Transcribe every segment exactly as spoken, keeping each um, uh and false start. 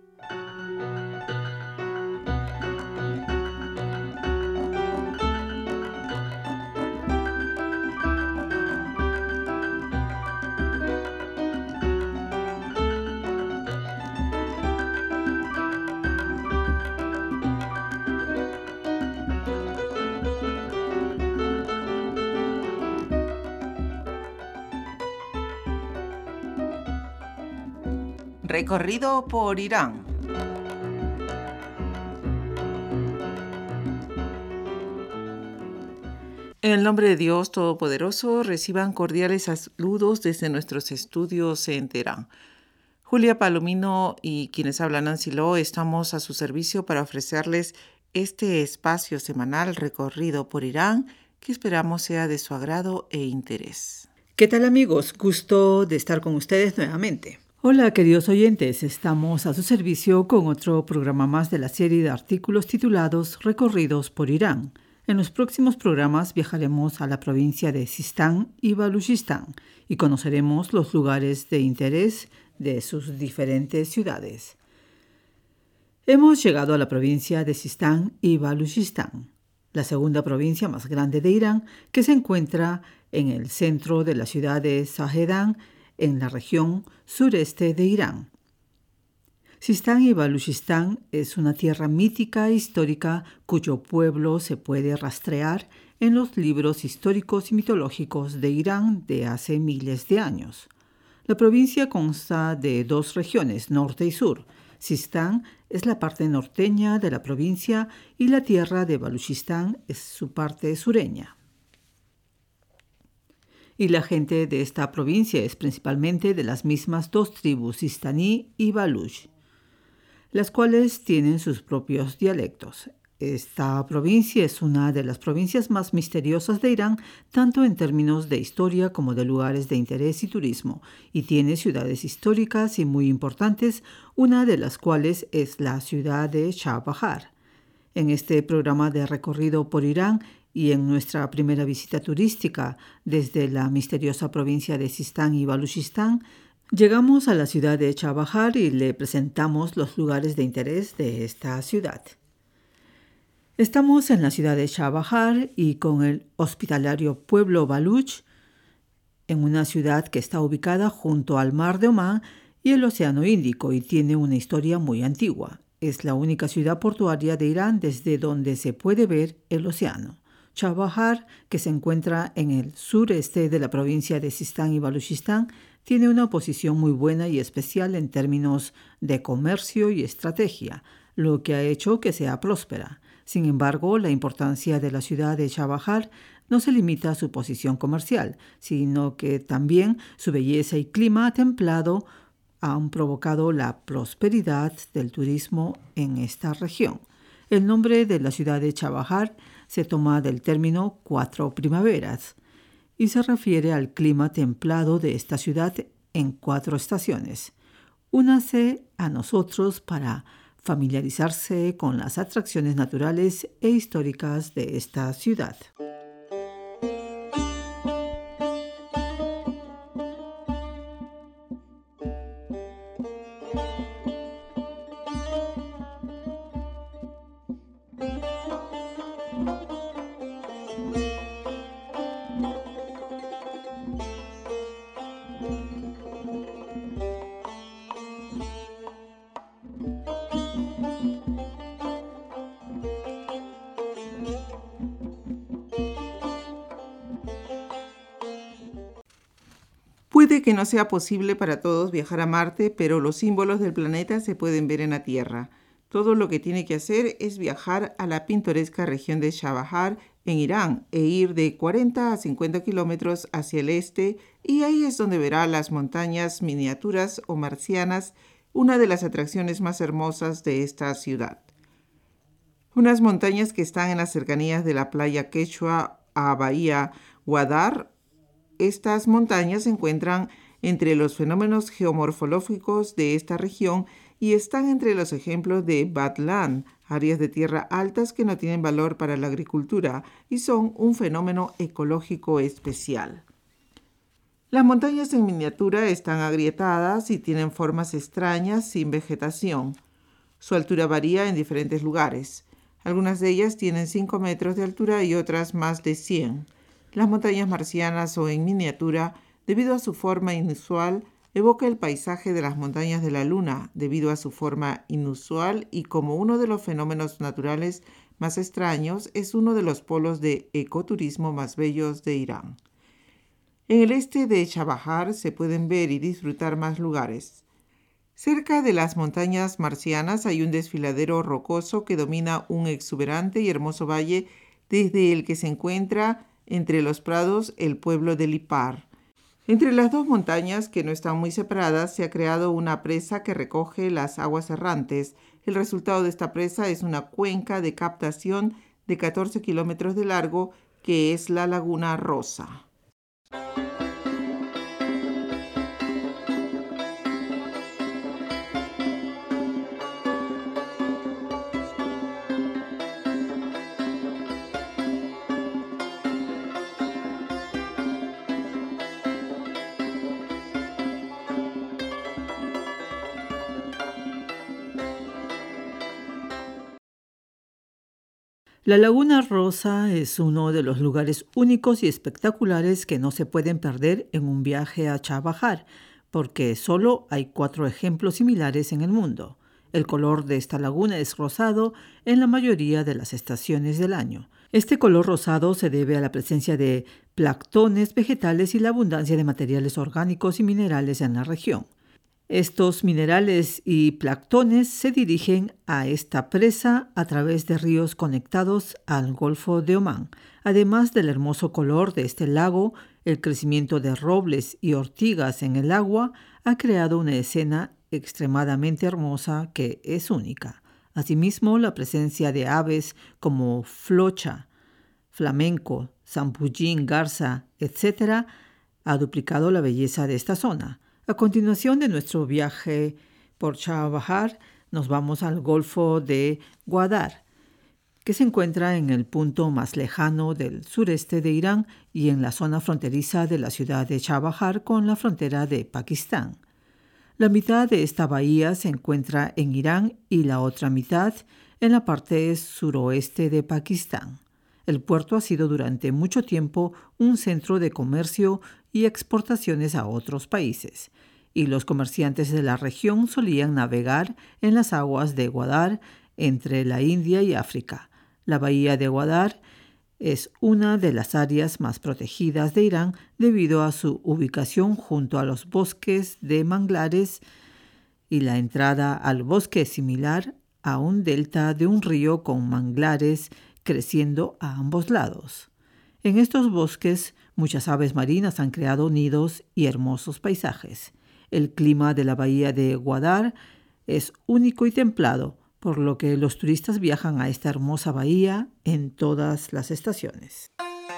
Recorrido por Irán. En el nombre de Dios Todopoderoso, reciban cordiales saludos desde nuestros estudios en Teherán. Julia Palomino y quienes hablan Nancy Lo estamos a su servicio para ofrecerles este espacio semanal recorrido por Irán que esperamos sea de su agrado e interés. ¿Qué tal, amigos? Gusto de estar con ustedes nuevamente. Hola, queridos oyentes, estamos a su servicio con otro programa más de la serie de artículos titulados Recorridos por Irán. En los próximos programas viajaremos a la provincia de Sistán y Baluchistán y conoceremos los lugares de interés de sus diferentes ciudades. Hemos llegado a la provincia de Sistán y Baluchistán, la segunda provincia más grande de Irán, que se encuentra en el centro de la ciudad de Zahedan, en la región sureste de Irán. Sistán y Baluchistán es una tierra mítica e histórica cuyo pueblo se puede rastrear en los libros históricos y mitológicos de Irán de hace miles de años. La provincia consta de dos regiones, norte y sur. Sistán es la parte norteña de la provincia y la tierra de Baluchistán es su parte sureña. Y la gente de esta provincia es principalmente de las mismas dos tribus, sistaní y baluch, las cuales tienen sus propios dialectos. Esta provincia es una de las provincias más misteriosas de Irán, tanto en términos de historia como de lugares de interés y turismo, y tiene ciudades históricas y muy importantes, una de las cuales es la ciudad de Shah Bahar. En este programa de recorrido por Irán y en nuestra primera visita turística desde la misteriosa provincia de Sistán y Baluchistán, llegamos a la ciudad de Shah Bahar y le presentamos los lugares de interés de esta ciudad. Estamos en la ciudad de Shah Bahar y con el hospitalario pueblo Baluch, en una ciudad que está ubicada junto al mar de Omán y el Océano Índico y tiene una historia muy antigua. Es la única ciudad portuaria de Irán desde donde se puede ver el océano. Shah Bahar, que se encuentra en el sureste de la provincia de Sistán y Baluchistán, tiene una posición muy buena y especial en términos de comercio y estrategia, lo que ha hecho que sea próspera. Sin embargo, la importancia de la ciudad de Shah Bahar no se limita a su posición comercial, sino que también su belleza y clima templado han provocado la prosperidad del turismo en esta región. El nombre de la ciudad de Shah Bahar se toma del término cuatro primaveras y se refiere al clima templado de esta ciudad en cuatro estaciones. Únase a nosotros para familiarizarse con las atracciones naturales e históricas de esta ciudad. Puede que no sea posible para todos viajar a Marte, pero los símbolos del planeta se pueden ver en la Tierra. Todo lo que tiene que hacer es viajar a la pintoresca región de Shah Bahar en Irán e ir de cuarenta a cincuenta kilómetros hacia el este, y ahí es donde verá las montañas miniaturas o marcianas, una de las atracciones más hermosas de esta ciudad. Unas montañas que están en las cercanías de la playa Quechua a Bahía Guadar. Estas montañas se encuentran entre los fenómenos geomorfológicos de esta región y están entre los ejemplos de Badland, áreas de tierra altas que no tienen valor para la agricultura y son un fenómeno ecológico especial. Las montañas en miniatura están agrietadas y tienen formas extrañas sin vegetación. Su altura varía en diferentes lugares. Algunas de ellas tienen cinco metros de altura y otras más de cien. Las montañas marcianas o en miniatura, debido a su forma inusual, evoca el paisaje de las montañas de la Luna, debido a su forma inusual y como uno de los fenómenos naturales más extraños, es uno de los polos de ecoturismo más bellos de Irán. En el este de Chabahar se pueden ver y disfrutar más lugares. Cerca de las montañas marcianas hay un desfiladero rocoso que domina un exuberante y hermoso valle desde el que se encuentra entre los prados el pueblo de Lipar. Entre las dos montañas, que no están muy separadas, se ha creado una presa que recoge las aguas errantes. El resultado de esta presa es una cuenca de captación de catorce kilómetros de largo, que es la Laguna Rosa. La Laguna Rosa es uno de los lugares únicos y espectaculares que no se pueden perder en un viaje a Chabahar, porque solo hay cuatro ejemplos similares en el mundo. El color de esta laguna es rosado en la mayoría de las estaciones del año. Este color rosado se debe a la presencia de planctones vegetales y la abundancia de materiales orgánicos y minerales en la región. Estos minerales y planctones se dirigen a esta presa a través de ríos conectados al Golfo de Omán. Además del hermoso color de este lago, el crecimiento de robles y ortigas en el agua ha creado una escena extremadamente hermosa que es única. Asimismo, la presencia de aves como flocha, flamenco, zampullín, garza, etcétera, ha duplicado la belleza de esta zona. A continuación de nuestro viaje por Chabahar, nos vamos al Golfo de Gwadar, que se encuentra en el punto más lejano del sureste de Irán y en la zona fronteriza de la ciudad de Chabahar con la frontera de Pakistán. La mitad de esta bahía se encuentra en Irán y la otra mitad en la parte suroeste de Pakistán. El puerto ha sido durante mucho tiempo un centro de comercio y exportaciones a otros países, y los comerciantes de la región solían navegar en las aguas de Gwadar entre la India y África. La bahía de Gwadar es una de las áreas más protegidas de Irán debido a su ubicación junto a los bosques de manglares y la entrada al bosque es similar a un delta de un río con manglares creciendo a ambos lados. En estos bosques, muchas aves marinas han creado nidos y hermosos paisajes. El clima de la bahía de Gwadar es único y templado, por lo que los turistas viajan a esta hermosa bahía en todas las estaciones.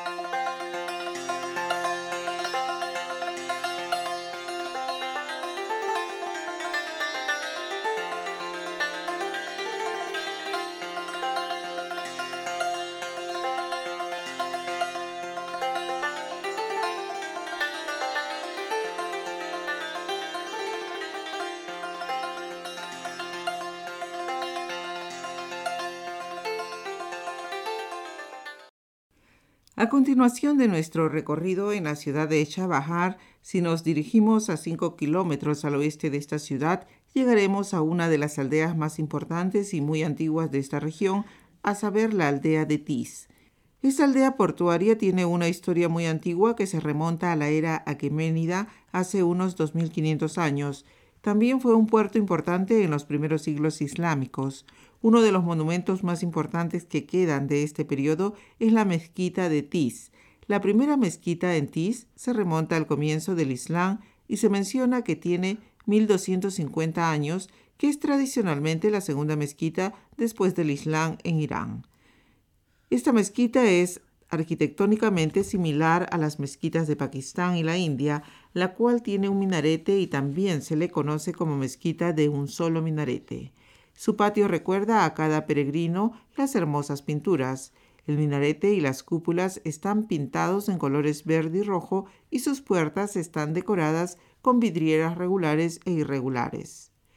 A continuación de nuestro recorrido en la ciudad de Chabahar, si nos dirigimos a cinco kilómetros al oeste de esta ciudad, llegaremos a una de las aldeas más importantes y muy antiguas de esta región, a saber, la aldea de Tis. Esta aldea portuaria tiene una historia muy antigua que se remonta a la era aqueménida hace unos dos mil quinientos años. También fue un puerto importante en los primeros siglos islámicos. Uno de los monumentos más importantes que quedan de este periodo es la mezquita de Tis. La primera mezquita en Tis se remonta al comienzo del Islam y se menciona que tiene mil doscientos cincuenta años, que es tradicionalmente la segunda mezquita después del Islam en Irán. Esta mezquita es arquitectónicamente similar a las mezquitas de Pakistán y la India, la cual tiene un minarete y también se le conoce como mezquita de un solo minarete. Su patio recuerda a cada peregrino las hermosas pinturas. El minarete y las cúpulas están pintados en colores verde y rojo y sus puertas están decoradas con vidrieras regulares e irregulares.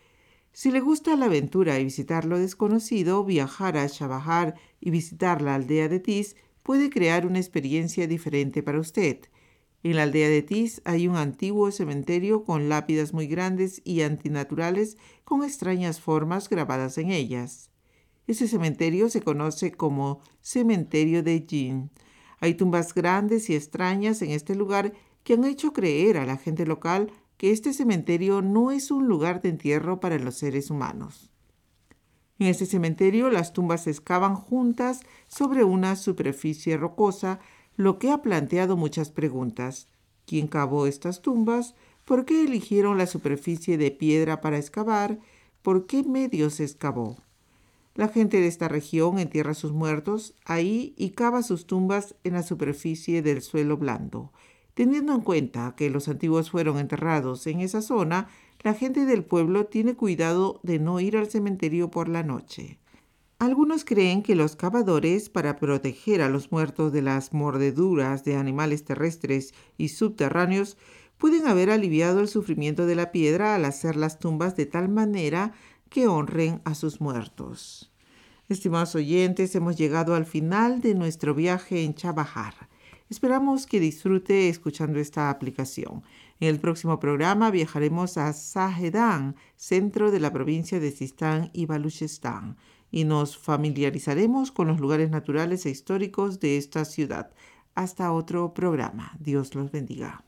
Si le gusta la aventura y visitar lo desconocido, viajar a Chabahar y visitar la aldea de Tis puede crear una experiencia diferente para usted. En la aldea de Tis hay un antiguo cementerio con lápidas muy grandes y antinaturales con extrañas formas grabadas en ellas. Ese cementerio se conoce como Cementerio de Jin. Hay tumbas grandes y extrañas en este lugar que han hecho creer a la gente local que este cementerio no es un lugar de entierro para los seres humanos. En este cementerio las tumbas se excavan juntas sobre una superficie rocosa, lo que ha planteado muchas preguntas. ¿Quién cavó estas tumbas? ¿Por qué eligieron la superficie de piedra para excavar? ¿Por qué medio se excavó? La gente de esta región entierra a sus muertos ahí y cava sus tumbas en la superficie del suelo blando. Teniendo en cuenta que los antiguos fueron enterrados en esa zona, la gente del pueblo tiene cuidado de no ir al cementerio por la noche. Algunos creen que los cavadores, para proteger a los muertos de las mordeduras de animales terrestres y subterráneos, pueden haber aliviado el sufrimiento de la piedra al hacer las tumbas de tal manera que honren a sus muertos. Estimados oyentes, hemos llegado al final de nuestro viaje en Chabahar. Esperamos que disfrute escuchando esta aplicación. En el próximo programa viajaremos a Zahedan, centro de la provincia de Sistán y Baluchistán, y nos familiarizaremos con los lugares naturales e históricos de esta ciudad. Hasta otro programa. Dios los bendiga.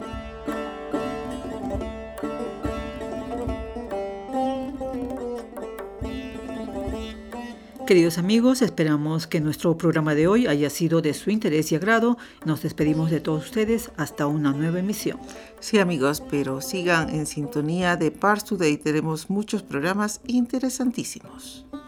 Queridos amigos, esperamos que nuestro programa de hoy haya sido de su interés y agrado. Nos despedimos de todos ustedes hasta una nueva emisión. Sí, amigos, pero sigan en sintonía de Pars Today. Tenemos muchos programas interesantísimos.